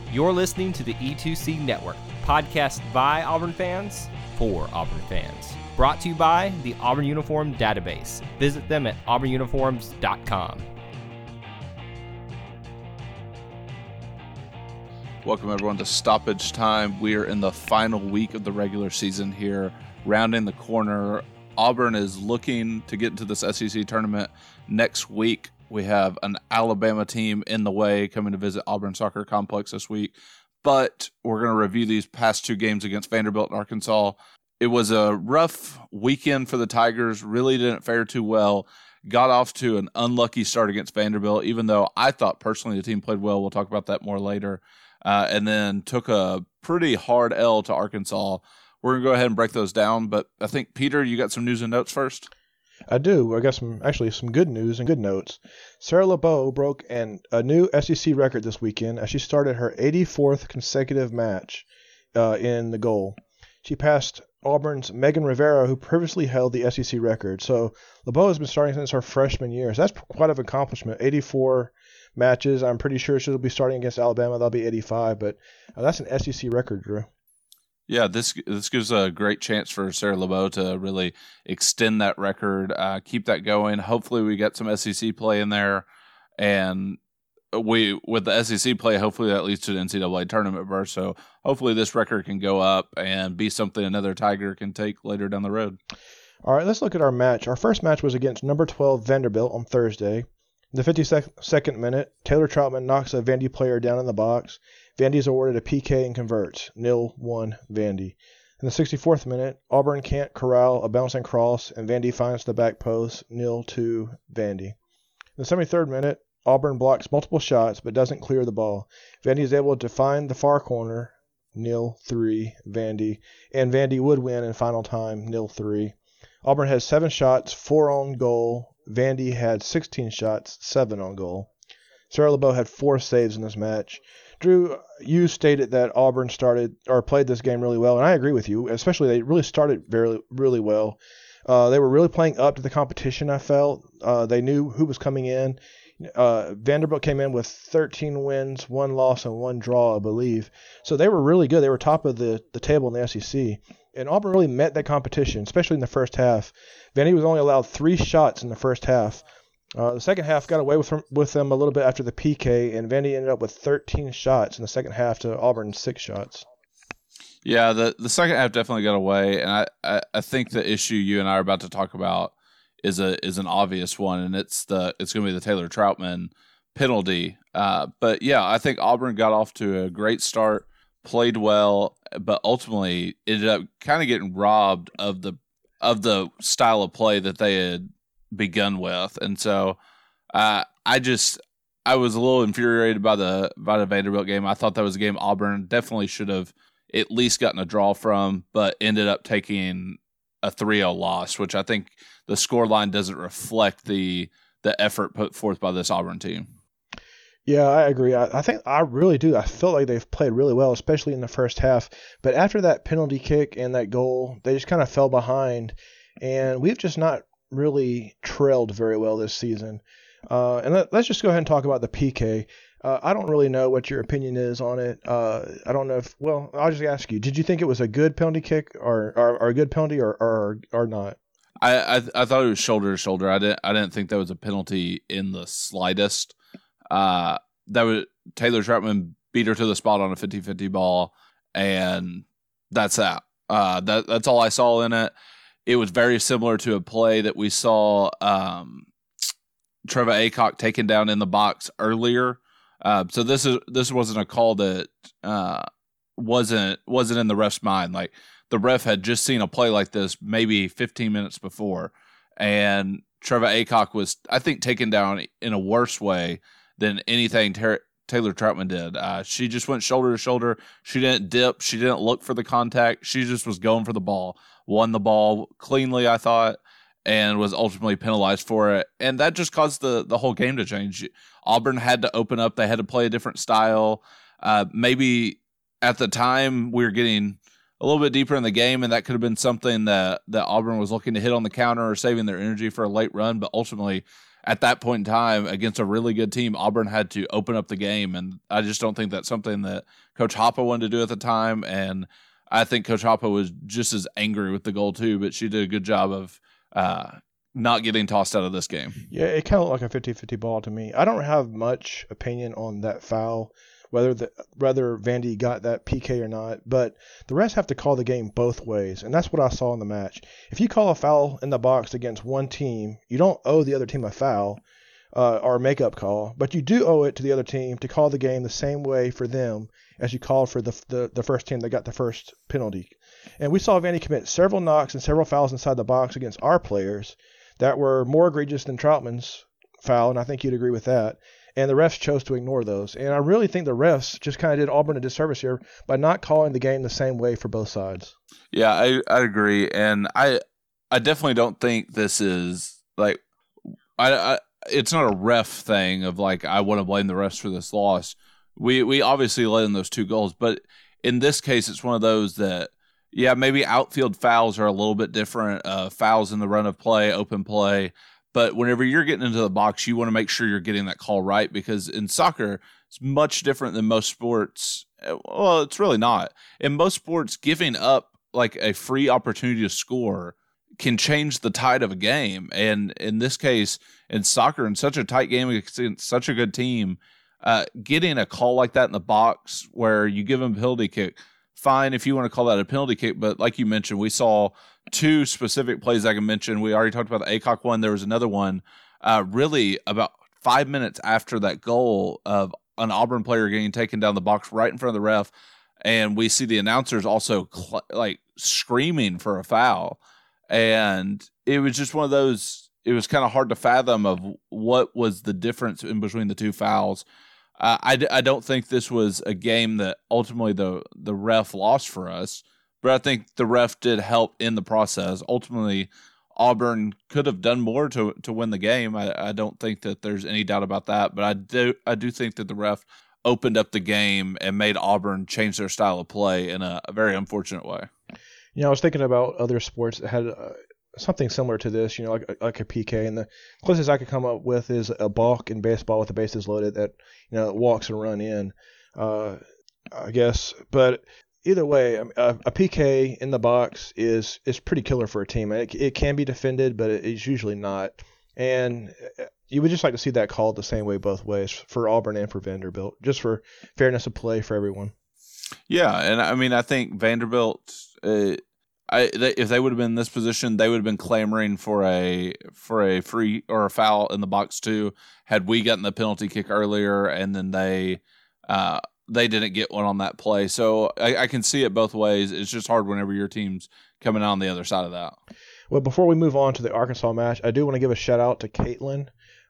You're listening to the E2C Network, podcast by Auburn fans for Auburn fans. Brought to you by the Auburn Uniform Database. Visit them at auburnuniforms.com. Welcome, everyone, to Stoppage Time. We are in the final week of the regular season here, rounding the corner. Auburn is looking to get into this SEC tournament next week. We have an Alabama team in the way coming to visit Auburn Soccer Complex this week. But we're going to review these past two games against Vanderbilt and Arkansas. It was a rough weekend for the Tigers. Really didn't fare too well. Got off to an unlucky start against Vanderbilt, even though I thought personally the team played well. We'll talk about that more later. And then took a pretty hard L to Arkansas. We're going to go ahead and break those down. But I think, Peter, you got some news and notes first? I do. I got some good news and good notes. Sarah LeBeau broke a new SEC record this weekend as she started her 84th consecutive match in the goal. She passed Auburn's Megan Rivera, who previously held the SEC record. So LeBeau has been starting since her freshman year. So that's quite an accomplishment. 84 matches. I'm pretty sure she'll be starting against Alabama. That'll be 85, but that's an SEC record, Drew. Yeah, this gives a great chance for Sarah LeBeau to really extend that record, keep that going. Hopefully we get some SEC play in there, and with the SEC play, hopefully that leads to an NCAA tournament berth. So hopefully this record can go up and be something another Tiger can take later down the road. All right, let's look at our match. Our first match was against number 12 Vanderbilt on Thursday. In the 52nd minute, Taylor Troutman knocks a Vandy player down in the box. Vandy is awarded a PK and converts. 0-1 Vandy. In the 64th minute, Auburn can't corral a bouncing cross, and Vandy finds the back post. 0-2 Vandy. In the 73rd minute, Auburn blocks multiple shots but doesn't clear the ball. Vandy is able to find the far corner. 0-3 Vandy. And Vandy would win in final time. 0-3. Auburn has 7 shots, 4 on goal. Vandy had 16 shots, 7 on goal. Sarah LeBeau had 4 saves in this match. Drew, you stated that Auburn played this game really well, and I agree with you. Especially they really started really well. They were really playing up to the competition, I felt. They knew who was coming in. Vanderbilt came in with 13 wins, 1 loss, and 1 draw, I believe. So they were really good. They were top of the table in the SEC. And Auburn really met that competition, especially in the first half. Vandy was only allowed 3 shots in the first half. The second half got away with them a little bit after the PK, and Vandy ended up with 13 shots in the second half to Auburn's 6 shots. Yeah, the second half definitely got away, and I think the issue you and I are about to talk about is an obvious one, and it's going to be the Taylor Troutman penalty. But yeah, I think Auburn got off to a great start, played well, but ultimately ended up kind of getting robbed of the style of play that they had begun with. And so I was a little infuriated by the Vanderbilt game. I thought that was a game Auburn definitely should have at least gotten a draw from, but ended up taking a 3-0 loss, which I think the scoreline doesn't reflect the effort put forth by this Auburn team. Yeah, I agree. I really do. I feel like they've played really well, especially in the first half. But after that penalty kick and that goal, they just kind of fell behind. And we've just not really trailed very well this season. And let's just go ahead and talk about the PK. I don't really know what your opinion is on it. I don't know I'll just ask you, did you think it was a good penalty kick or a good penalty or not? I thought it was shoulder to shoulder. I didn't think that was a penalty in the slightest. Taylor Troutman beat her to the spot on a 50-50 ball, and that's that. That's all I saw in it. It was very similar to a play that we saw Trevor Aycock taken down in the box earlier. So this wasn't a call that wasn't in the ref's mind. Like, the ref had just seen a play like this maybe 15 minutes before, and Trevor Aycock was, I think, taken down in a worse way than anything Taylor Troutman did. She just went shoulder to shoulder. She didn't dip. She didn't look for the contact. She just was going for the ball. Won the ball cleanly, I thought, and was ultimately penalized for it. And that just caused the whole game to change. Auburn had to open up. They had to play a different style. Maybe at the time we were getting a little bit deeper in the game, and that could have been something that Auburn was looking to hit on the counter or saving their energy for a late run. But ultimately, at that point in time against a really good team, Auburn had to open up the game. And I just don't think that's something that Coach Hoppe wanted to do at the time. And I think Coach Hoppe was just as angry with the goal too, but she did a good job of not getting tossed out of this game. Yeah, it kind of looked like a 50-50 ball to me. I don't have much opinion on that foul, whether Vandy got that PK or not, but the refs have to call the game both ways, and that's what I saw in the match. If you call a foul in the box against one team, you don't owe the other team a foul or a makeup call, but you do owe it to the other team to call the game the same way for them as you called for the first team that got the first penalty. And we saw Vandy commit several knocks and several fouls inside the box against our players that were more egregious than Troutman's foul, and I think you'd agree with that. And the refs chose to ignore those. And I really think the refs just kind of did Auburn a disservice here by not calling the game the same way for both sides. Yeah, I agree. And I definitely don't think this is like it's not a ref thing of like I want to blame the refs for this loss. We obviously let in those 2 goals, but in this case it's one of those that maybe outfield fouls are a little bit different, fouls in the run of play, open play. But whenever you're getting into the box, you want to make sure you're getting that call right, because in soccer, it's much different than most sports. Well, it's really not. In most sports, giving up like a free opportunity to score can change the tide of a game. And in this case, in soccer, in such a tight game against such a good team, getting a call like that in the box where you give them a penalty kick, fine if you want to call that a penalty kick. But like you mentioned, we saw 2 specific plays I can mention. We already talked about the Aycock one. There was another one really about 5 minutes after that goal of an Auburn player getting taken down the box right in front of the ref. And we see the announcers also screaming for a foul. And it was just one of those, it was kind of hard to fathom of what was the difference in between the 2 fouls. I don't think this was a game that ultimately the ref lost for us, but I think the ref did help in the process. Ultimately, Auburn could have done more to win the game. I don't think that there's any doubt about that, but I do think that the ref opened up the game and made Auburn change their style of play in a very unfortunate way. I was thinking about other sports that had something similar to this, like a PK, and the closest I could come up with is a balk in baseball with the bases loaded that walks and run in, I guess. But either way, a PK in the box is pretty killer for a team. It can be defended, but it's usually not. And you would just like to see that called the same way both ways for Auburn and for Vanderbilt, just for fairness of play for everyone. Yeah, and I mean, I think Vanderbilt, if they would have been in this position, they would have been clamoring for a free or a foul in the box too. Had we gotten the penalty kick earlier, and then they didn't get one on that play, so I can see it both ways. It's just hard whenever your team's coming out on the other side of that. Well, before we move on to the Arkansas match, I do want to give a shout out to Caitlin.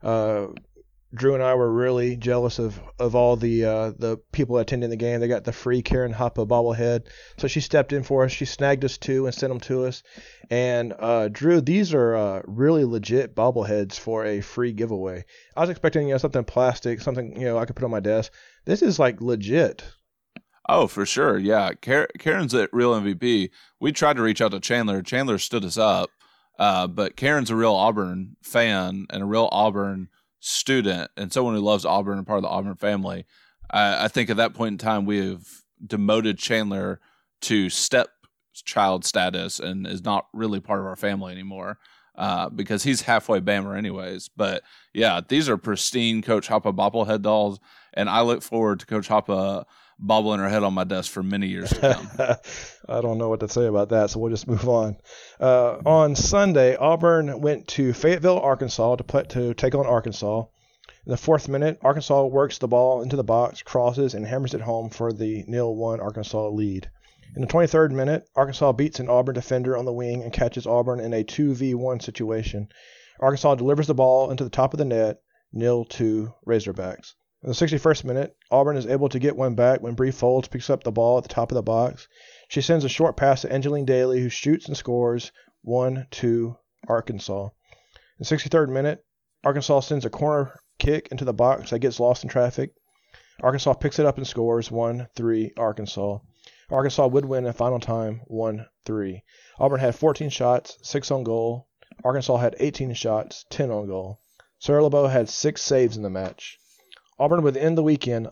Drew and I were really jealous of all the people attending the game. They got the free Karen Hoppe bobblehead, so she stepped in for us. She snagged us 2 and sent them to us. And Drew, these are really legit bobbleheads for a free giveaway. I was expecting something plastic, something I could put on my desk. This is like legit. Oh, for sure, yeah. Karen's at Real MVP. We tried to reach out to Chandler. Chandler stood us up, but Karen's a real Auburn fan and a real Auburn student and someone who loves Auburn and part of the Auburn family. I think at that point in time we have demoted Chandler to stepchild status and is not really part of our family anymore because he's halfway Bammer anyways. But yeah, these are pristine Coach Hoppe bobblehead dolls, and I look forward to Coach Hoppe bobbling her head on my desk for many years to come. I don't know what to say about that, so we'll just move on. On Sunday, Auburn went to Fayetteville, Arkansas to take on Arkansas. In the 4th minute, Arkansas works the ball into the box, crosses, and hammers it home for the 0-1 Arkansas lead. In the 23rd minute, Arkansas beats an Auburn defender on the wing and catches Auburn in a 2v1 situation. Arkansas delivers the ball into the top of the net, 0-2 Razorbacks. In the 61st minute, Auburn is able to get one back when Bree Folds picks up the ball at the top of the box. She sends a short pass to Angeline Daly, who shoots and scores 1-2 Arkansas. In the 63rd minute, Arkansas sends a corner kick into the box that gets lost in traffic. Arkansas picks it up and scores 1-3 Arkansas. Arkansas would win in final time 1-3. Auburn had 14 shots, 6 on goal. Arkansas had 18 shots, 10 on goal. Sarah LeBeau had 6 saves in the match. Auburn would end the weekend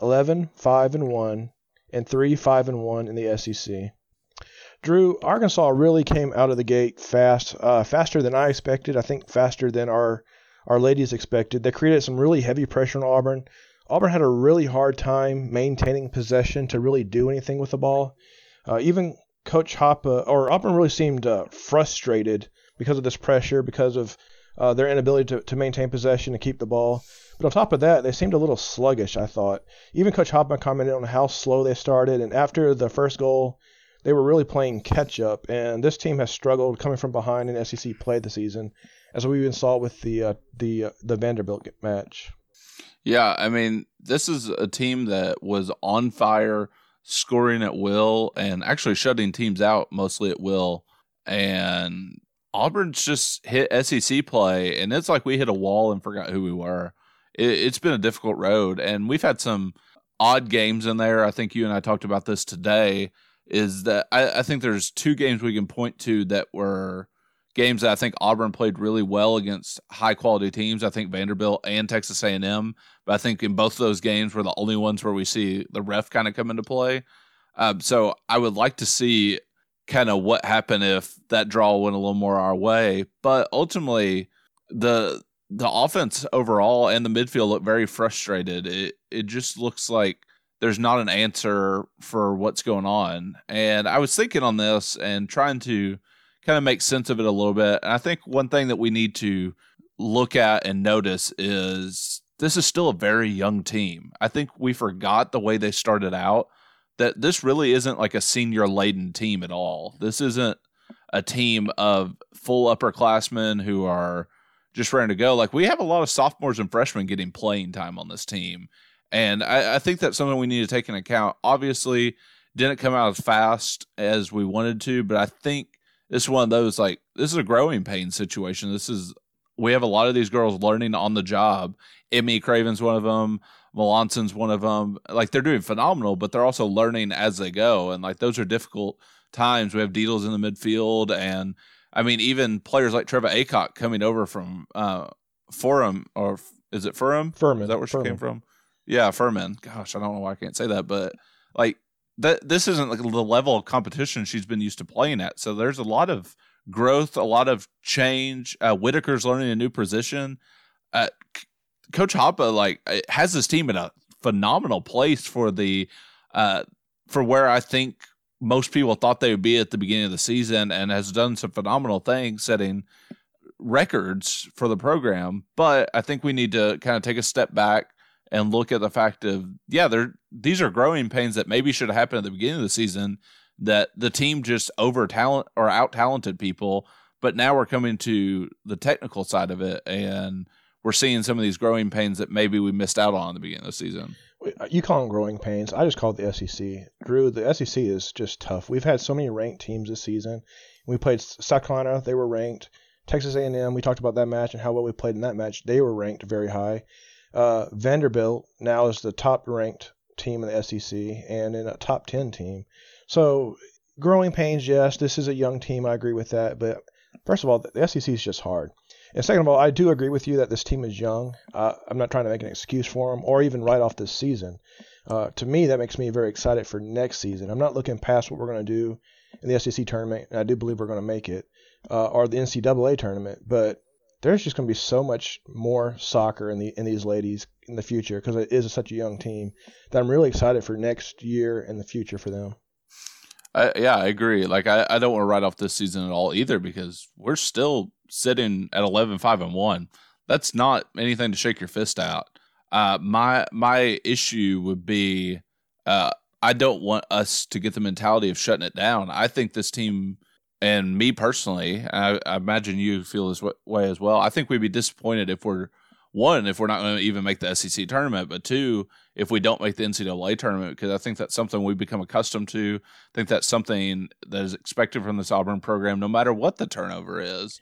11-5-1 and 3-5-1 in the SEC. Drew, Arkansas really came out of the gate fast, faster than I expected. I think faster than our ladies expected. They created some really heavy pressure on Auburn. Auburn had a really hard time maintaining possession to really do anything with the ball. Even Coach Auburn really seemed frustrated because of this pressure, because of their inability to maintain possession and keep the ball. But on top of that, they seemed a little sluggish, I thought. Even Coach Hoffman commented on how slow they started, and after the first goal, they were really playing catch-up, and this team has struggled coming from behind in SEC play this season, as we even saw with the Vanderbilt match. Yeah, I mean, this is a team that was on fire, scoring at will, and actually shutting teams out mostly at will. And Auburn's just hit SEC play, and it's like we hit a wall and forgot who we were. It's been a difficult road, and we've had some odd games in there. I think you and I talked about this today, is that I think there's 2 games we can point to that were games that I think Auburn played really well against high-quality teams. I think Vanderbilt and Texas A&M, but I think in both of those games were the only ones where we see the ref kind of come into play. So I would like to see kind of what happened if that draw went a little more our way. But ultimately, the offense overall and the midfield look very frustrated. It just looks like there's not an answer for what's going on. And I was thinking on this and trying to kind of make sense of it a little bit. And I think one thing that we need to look at and notice is this is still a very young team. I think we forgot the way they started out, that this really isn't like a senior-laden team at all. This isn't a team of full upperclassmen who are just ready to go. Like, we have a lot of sophomores and freshmen getting playing time on this team. And I think that's something we need to take into account. Obviously, didn't come out as fast as we wanted to, but I think this is one of those, like, this is a growing pain situation. We have a lot of these girls learning on the job. Emmy Craven's one of them. Melanson's one of them. Like, they're doing phenomenal, but they're also learning as they go. And, like, those are difficult times. We have Deedles in the midfield. And, I mean, even players like Treva Aycock coming over from Furham, or is it Furham? Furman. Is that where she came from? Yeah, Furman. Gosh, I don't know why I can't say that. But, like, this isn't like the level of competition she's been used to playing at. So there's a lot of growth, a lot of change. Whitaker's learning a new position. Coach Hoppe, like, has this team in a phenomenal place for where I think most people thought they would be at the beginning of the season, and has done some phenomenal things, setting records for the program. But I think we need to kind of take a step back and look at the fact of, these are growing pains that maybe should have happened at the beginning of the season, that the team just out-talented people, but now we're coming to the technical side of it, and we're seeing some of these growing pains that maybe we missed out on at the beginning of the season. You call them growing pains. I just call it the SEC. Drew, the SEC is just tough. We've had so many ranked teams this season. We played South Carolina. They were ranked. Texas A&M, we talked about that match and how well we played in that match. They were ranked very high. Vanderbilt now is the top-ranked team in the SEC and in a top 10 team. So growing pains, yes, this is a young team. I agree with that. But first of all, the SEC is just hard. And second of all, I do agree with you that this team is young. I'm not trying to make an excuse for them or even write off this season. To me, that makes me very excited for next season. I'm not looking past what we're going to do in the SEC tournament, and I do believe we're going to make it, or the NCAA tournament. But there's just going to be so much more soccer in these ladies in the future, because it is such a young team, that I'm really excited for next year and the future for them. I agree. Like, I don't want to write off this season at all either, because we're still sitting at 11-5-1. That's not anything to shake your fist out. My issue would be, I don't want us to get the mentality of shutting it down. I think this team, and me personally, I imagine you feel this way as well, I think we'd be disappointed if we're not going to even make the SEC tournament, but 2, if we don't make the NCAA tournament, because I think that's something we've become accustomed to. I think that's something that is expected from this Auburn program, no matter what the turnover is.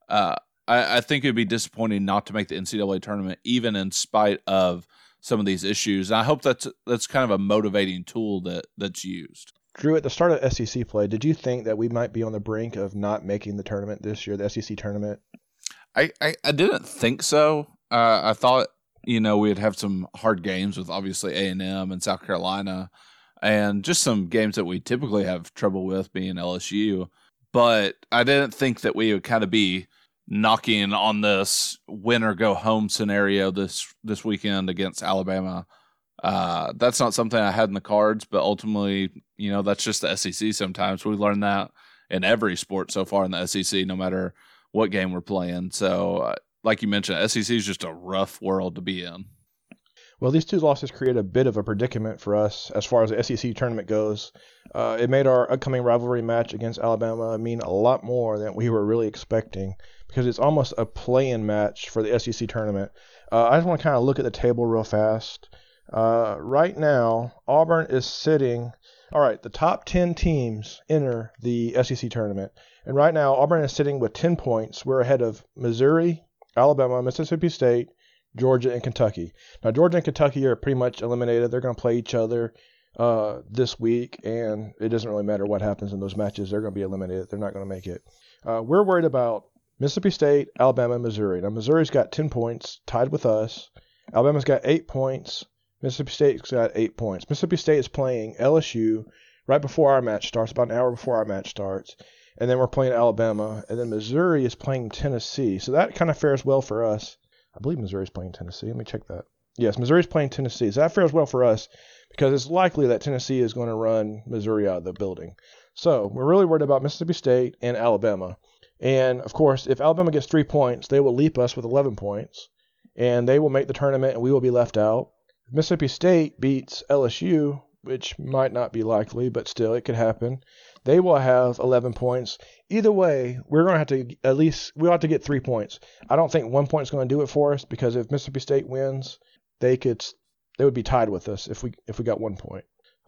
I think it'd be disappointing not to make the NCAA tournament, even in spite of some of these issues. And I hope that's kind of a motivating tool that's used. Drew, at the start of SEC play, did you think that we might be on the brink of not making the tournament this year, the SEC tournament? I didn't think so. I thought, we'd have some hard games with obviously A&M and South Carolina and just some games that we typically have trouble with being LSU. But I didn't think that we would kind of be knocking on this win or go home scenario this weekend against Alabama. That's not something I had in the cards, but ultimately, that's just the SEC sometimes. We learn that in every sport so far in the SEC, no matter what game we're playing. So, like you mentioned, SEC is just a rough world to be in. Well, these two losses create a bit of a predicament for us as far as the SEC tournament goes. It made our upcoming rivalry match against Alabama mean a lot more than we were really expecting because it's almost a play-in match for the SEC tournament. I just want to kind of look at the table real fast. Right now, Auburn is sitting. All right, the top 10 teams enter the SEC tournament. And right now, Auburn is sitting with 10 points. We're ahead of Missouri, Alabama, Mississippi State, Georgia, and Kentucky. Now, Georgia and Kentucky are pretty much eliminated. They're going to play each other this week, and it doesn't really matter what happens in those matches. They're going to be eliminated. They're not going to make it. We're worried about Mississippi State, Alabama, and Missouri. Now, Missouri's got 10 points, tied with us. Alabama's got 8 points. Mississippi State's got 8 points. Mississippi State is playing LSU right before our match starts, about an hour before our match starts. And then we're playing Alabama. And then Missouri is playing Tennessee. So that kind of fares well for us. I believe Missouri's playing Tennessee. Let me check that. Yes, Missouri's playing Tennessee. So that fares well for us because it's likely that Tennessee is going to run Missouri out of the building. So we're really worried about Mississippi State and Alabama. And, of course, if Alabama gets 3 points, they will leap us with 11 points. And they will make the tournament and we will be left out. If Mississippi State beats LSU, which might not be likely, but still it could happen, they will have 11 points. Either way, we're going to have to we'll have to get 3 points. I don't think 1 point is going to do it for us because if Mississippi State wins, they would be tied with us if we got 1 point.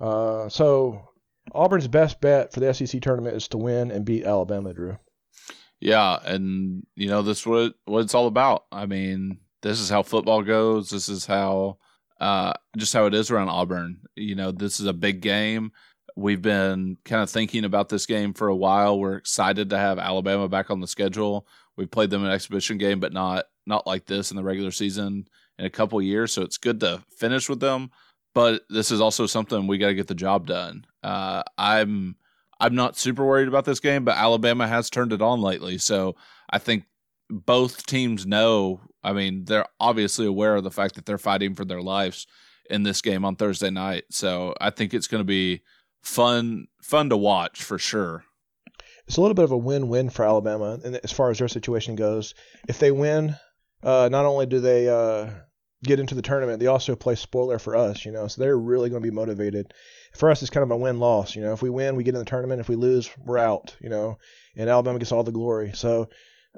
So Auburn's best bet for the SEC tournament is to win and beat Alabama, Drew. Yeah, and this is what it's all about. I mean, this is how football goes. This is how just how it is around Auburn. This is a big game. We've been kind of thinking about this game for a while. We're excited to have Alabama back on the schedule. We've played them in an exhibition game, but not like this in the regular season in a couple of years. So it's good to finish with them. But this is also something we got to get the job done. I'm not super worried about this game, but Alabama has turned it on lately. So I think both teams know. I mean, they're obviously aware of the fact that they're fighting for their lives in this game on Thursday night. So I think it's going to be fun to watch for sure. It's a little bit of a win-win for Alabama as far as their situation goes. If they win, not only do they get into the tournament, they also play spoiler for us, so they're really going to be motivated. For us, it's kind of a win-loss. If we win, we get in the tournament. If we lose, we're out, and Alabama gets all the glory. So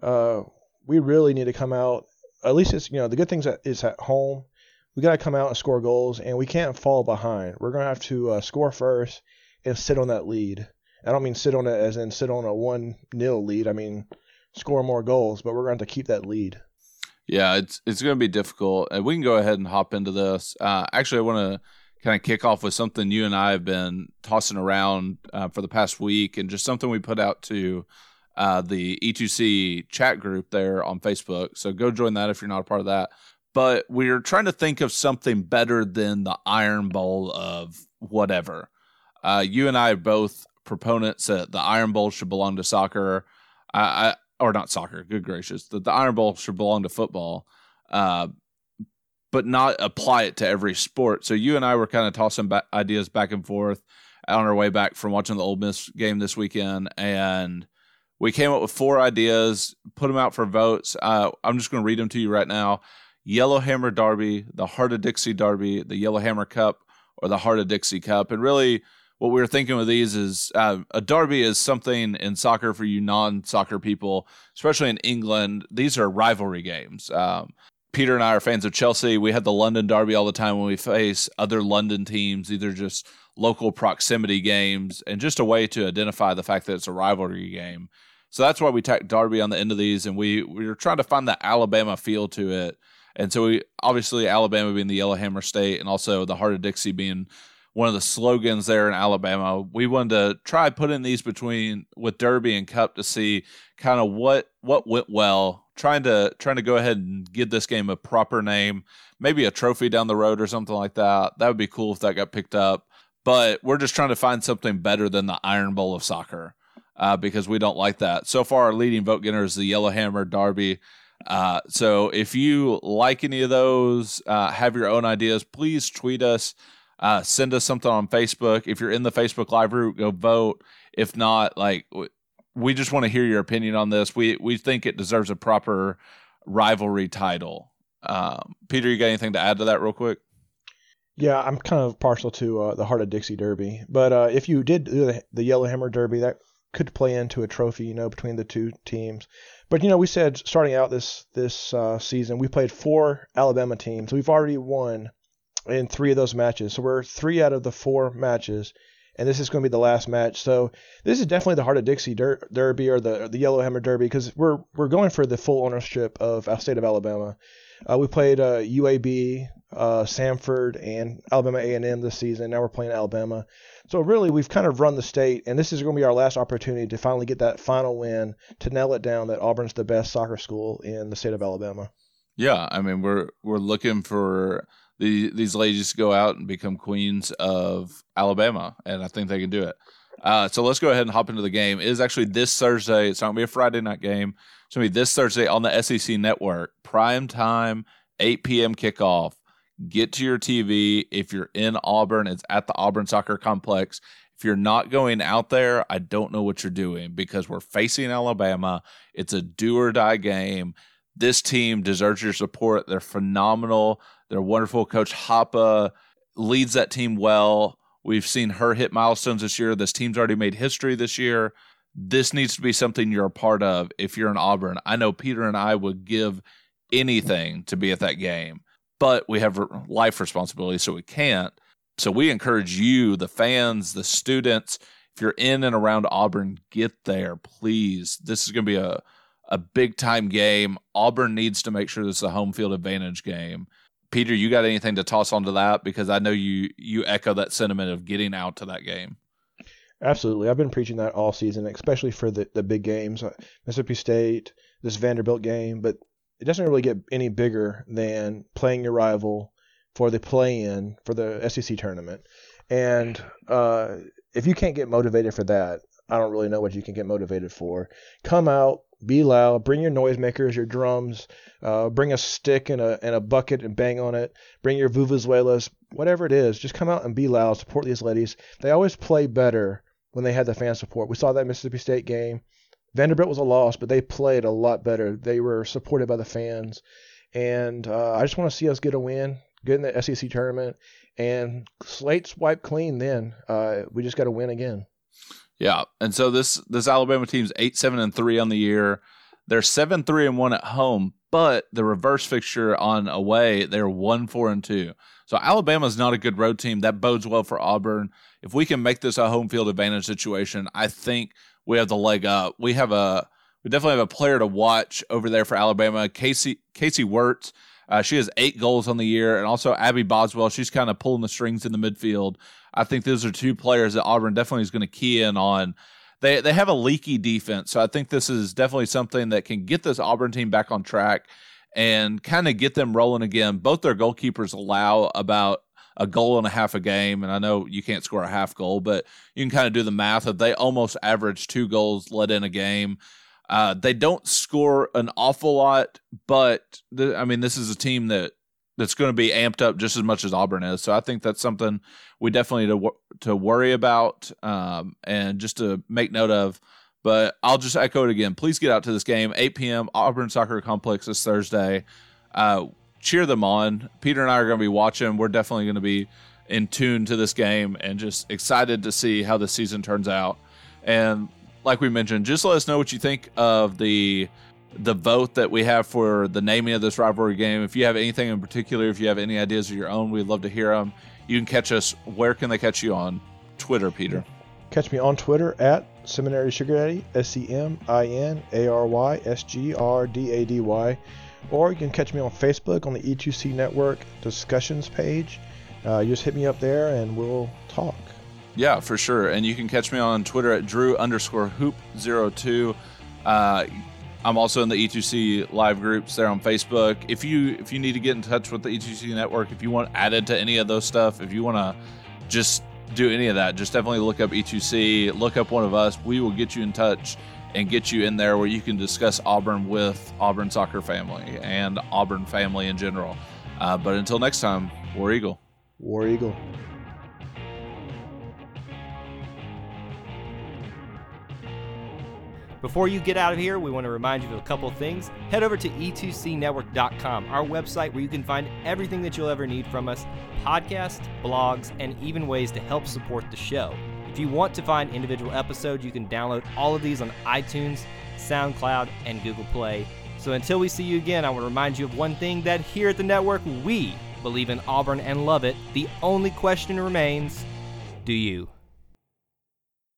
we really need to come out. At least it's, the good thing is at home. We got to come out and score goals, and we can't fall behind. We're going to have to score first and sit on that lead. I don't mean sit on it as in sit on a 1-0 lead. I mean score more goals, but we're going to have to keep that lead. Yeah, it's going to be difficult. And we can go ahead and hop into this. Actually, I want to kind of kick off with something you and I have been tossing around for the past week, and just something we put out to the E2C chat group there on Facebook. So go join that if you're not a part of that. But we're trying to think of something better than the Iron Bowl of whatever. You and I are both proponents that the Iron Bowl should belong to soccer. Or not soccer, good gracious. That the Iron Bowl should belong to football, but not apply it to every sport. So you and I were kind of tossing ideas back and forth on our way back from watching the Ole Miss game this weekend, and we came up with 4 ideas, put them out for votes. I'm just going to read them to you right now. Yellowhammer Derby, the Heart of Dixie Derby, the Yellowhammer Cup, or the Heart of Dixie Cup. And really what we were thinking with these is a derby is something in soccer for you non-soccer people, especially in England. These are rivalry games. Peter and I are fans of Chelsea. We had the London Derby all the time when we face other London teams, either just local proximity games and just a way to identify the fact that it's a rivalry game. So that's why we tacked Derby on the end of these, and we were trying to find the Alabama feel to it. And so we obviously Alabama being the Yellowhammer State and also the Heart of Dixie being one of the slogans there in Alabama. We wanted to try putting these with Derby and Cup to see kind of what went well, trying to go ahead and give this game a proper name, maybe a trophy down the road or something like that. That would be cool if that got picked up. But we're just trying to find something better than the Iron Bowl of soccer because we don't like that. So far, our leading vote getter is the Yellowhammer Derby. So if you like any of those, have your own ideas, please tweet us, send us something on Facebook. If you're in the Facebook Live group, go vote. If not, we just want to hear your opinion on this. We think it deserves a proper rivalry title. Peter, you got anything to add to that real quick? Yeah, I'm kind of partial to the Heart of Dixie Derby. But if you did do the Yellowhammer Derby, that could play into a trophy, between the two teams. But, we said starting out this season, we played 4 Alabama teams. We've already won in 3 of those matches. So we're 3 out of the 4 matches. And this is going to be the last match. So this is definitely the Heart of Dixie Derby or the Yellowhammer Derby because we're going for the full ownership of our state of Alabama. We played UAB, Samford, and Alabama A&M this season. Now we're playing Alabama. So really, we've kind of run the state, and this is going to be our last opportunity to finally get that final win to nail it down that Auburn's the best soccer school in the state of Alabama. Yeah, I mean, we're looking for these ladies to go out and become queens of Alabama, and I think they can do it. So let's go ahead and hop into the game. It is actually this Thursday. It's not going to be a Friday night game. It's going to be this Thursday on the SEC Network. Prime time, 8 p.m. kickoff. Get to your TV. If you're in Auburn, it's at the Auburn Soccer Complex. If you're not going out there, I don't know what you're doing because we're facing Alabama. It's a do-or-die game. This team deserves your support. They're phenomenal. They're wonderful. Coach Hoppa leads that team well. We've seen her hit milestones this year. This team's already made history this year. This needs to be something you're a part of if you're in Auburn. I know Peter and I would give anything to be at that game, but we have life responsibilities, so we can't. So we encourage you, the fans, the students, if you're in and around Auburn, get there, please. This is going to be a big-time game. Auburn needs to make sure this is a home field advantage game. Peter, you got anything to toss onto that? Because I know you echo that sentiment of getting out to that game. Absolutely. I've been preaching that all season, especially for the big games, Mississippi State, this Vanderbilt game, but it doesn't really get any bigger than playing your rival for the play-in for the SEC tournament. And if you can't get motivated for that, I don't really know what you can get motivated for. Come out, be loud, bring your noisemakers, your drums, bring a stick and a bucket and bang on it, bring your vuvuzelas, whatever it is. Just come out and be loud, support these ladies. They always play better when they had the fan support. We saw that Mississippi State game. Vanderbilt was a loss, but they played a lot better. They were supported by the fans. And I just want to see us get a win, get in the SEC tournament, and slate's wiped clean then. We just got to win again. Yeah, and so this Alabama team's 8-7-3 on the year. They're 7-3-1 at home, but the reverse fixture on away, they're 1-4-2. So Alabama's not a good road team. That bodes well for Auburn. If we can make this a home field advantage situation, I think we have the leg up. We definitely have a player to watch over there for Alabama. Casey Wirtz. She has 8 goals on the year, and also Abby Boswell. She's kind of pulling the strings in the midfield. I think those are 2 players that Auburn definitely is going to key in on. They have a leaky defense, so I think this is definitely something that can get this Auburn team back on track and kind of get them rolling again. Both their goalkeepers allow about a goal and a half a game, and I know you can't score a half goal, but you can kind of do the math of they almost average 2 goals let in a game. They don't score an awful lot, but this is a team that's going to be amped up just as much as Auburn is. So I think that's something we definitely need to worry about and just to make note of. But I'll just echo it again. Please get out to this game, 8 p.m., Auburn Soccer Complex this Thursday. Cheer them on. Peter and I are going to be watching. We're definitely going to be in tune to this game and just excited to see how the season turns out. And like we mentioned, just let us know what you think of the vote that we have for the naming of this rivalry game. If you have anything in particular, if you have any ideas of your own, we'd love to hear them. You can catch us. Where can they catch you on Twitter, Peter? Catch me on Twitter at Seminary Sugar Daddy, SEMINARYSGRDADY. Or you can catch me on Facebook on the E2C Network discussions page. You just hit me up there and we'll talk. Yeah, for sure. And you can catch me on Twitter at Drew_Hoop02. I'm also in the E2C live groups there on Facebook. If you need to get in touch with the E2C network, if you want added to any of those stuff, if you want to just do any of that, just definitely look up E2C, look up one of us. We will get you in touch and get you in there where you can discuss Auburn with Auburn Soccer Family and Auburn family in general. But until next time, War Eagle. War Eagle. Before you get out of here, we want to remind you of a couple things. Head over to e2cnetwork.com, our website where you can find everything that you'll ever need from us, podcasts, blogs, and even ways to help support the show. If you want to find individual episodes, you can download all of these on iTunes, SoundCloud, and Google Play. So until we see you again, I want to remind you of one thing, that here at the network, we believe in Auburn and love it. The only question remains, do you?